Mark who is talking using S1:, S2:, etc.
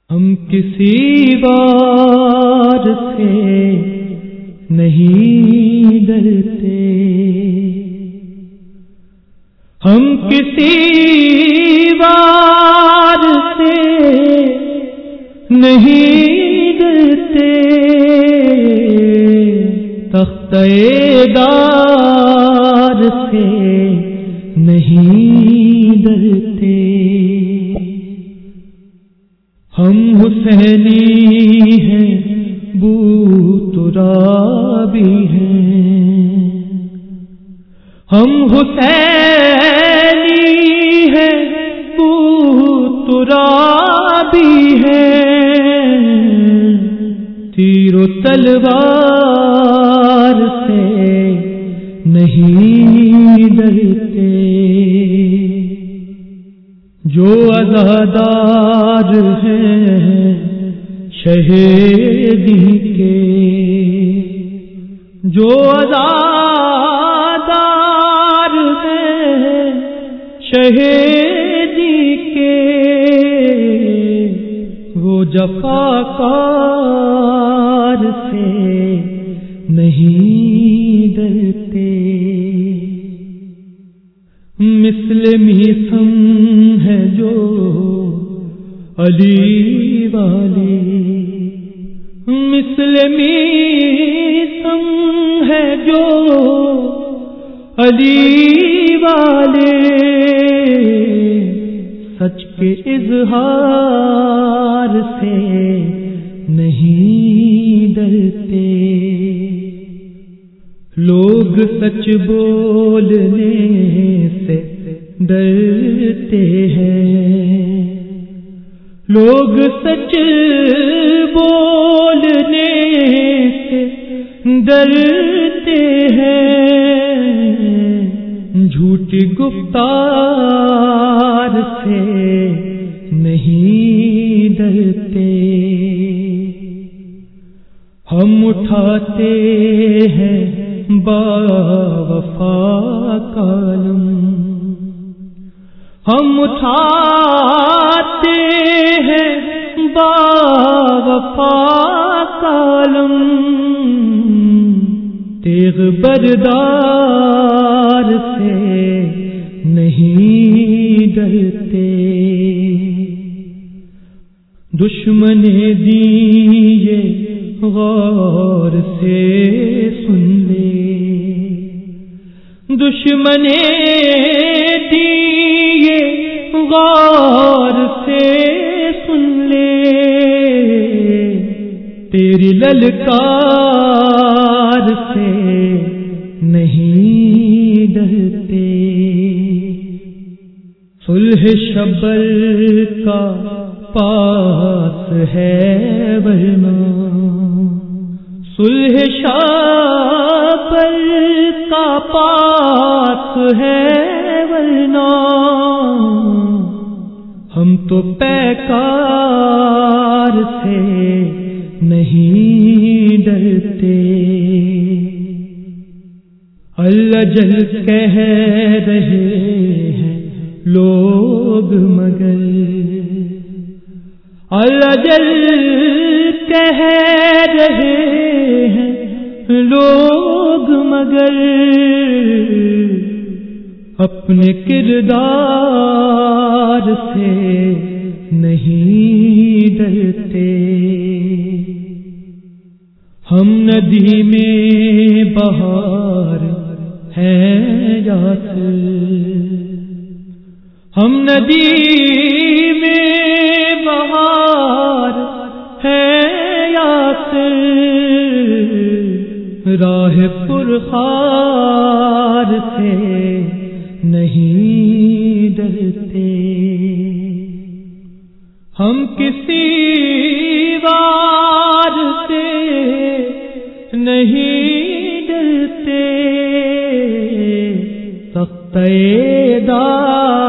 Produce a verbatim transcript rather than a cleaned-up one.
S1: ہم کسی وار سے نہیں ڈرتے، ہم کسی وار سے نہیں ڈرتے، تختہ دار سے نہیں ڈرتے، ہم حسینی ہیں بو ترابی ہیں، ہم حسینی ہیں بو ترابی ہیں، تیر و تلوار سے نہیں ڈرتے، جو عزادار ہیں شہیدی کے، جو عزادار ہیں شہیدی کے، وہ جفاکار سے نہیں ڈرتے، مثل میثم ہے جو علی والی، مثل میثم ہے جو علی والے، سچ کے اظہار سے نہیں ڈرتے، لوگ سچ بولنے سے ڈرتے ہیں، لوگ سچ بولنے سے ڈرتے ہیں، جھوٹی گفتار سے نہیں ڈرتے، ہم اٹھاتے ہیں با وفا کالم، ہم اٹھاتے ہیں با وفا کالم، تیغ بردار سے نہیں ڈرتے، دشمن دیے غور سے سن لے، دشمن دیے غور سے سن لے، تیری للکار سے نہیں ڈرتے، صلح شبر کا پاس ہے ورنہ، صلح شبر کا پاس ہے ورنہ، ہم تو پیکار سے نہیں ڈرتے، اللہ جل کہہ رہے ہیں لوگ مگر، اللہ جل کہہ رہے ہیں لوگ مگر، اپنے کردار سے نہیں ڈرتے، ہم ندی میں بہار ہیں یاسر، ہم ندی میں بہار ہیں یاسر، راہ پرخار سے نہیں ڈرتے، ہم کسی وار سے نہیں ڈرتے، تختہ دار